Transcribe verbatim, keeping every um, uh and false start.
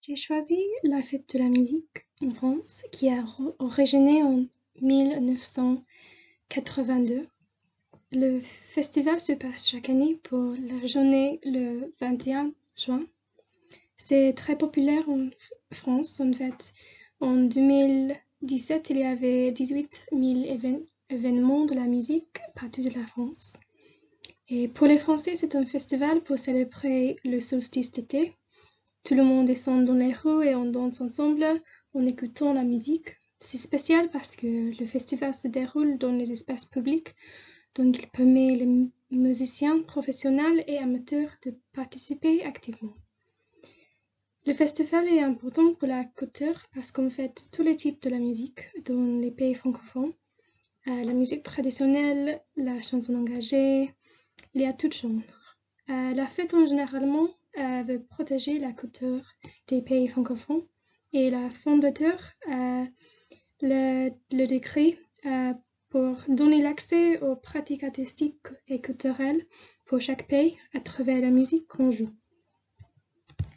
J'ai choisi la fête de la musique en France qui a origine en mille neuf cent quatre-vingt-deux. Le festival se passe chaque année pour la journée le vingt et un juin. C'est très populaire en France. En fait, en deux mille dix-sept, il y avait dix-huit mille évén- événements de la musique partout de la France. Et pour les Français, c'est un festival pour célébrer le solstice d'été. Tout le monde descend dans les rues et on danse ensemble en écoutant la musique. C'est spécial parce que le festival se déroule dans les espaces publics, donc il permet les musiciens professionnels et amateurs de participer activement. Le festival est important pour la culture parce qu'on fête tous les types de la musique dans les pays francophones. Euh, la musique traditionnelle, la chanson engagée, il y a tout genre. Euh, la fête en généralement euh, veut protéger la culture des pays francophones et la fondateur euh, le, le décret euh, pour donner l'accès aux pratiques artistiques et culturelles pour chaque pays à travers la musique qu'on joue.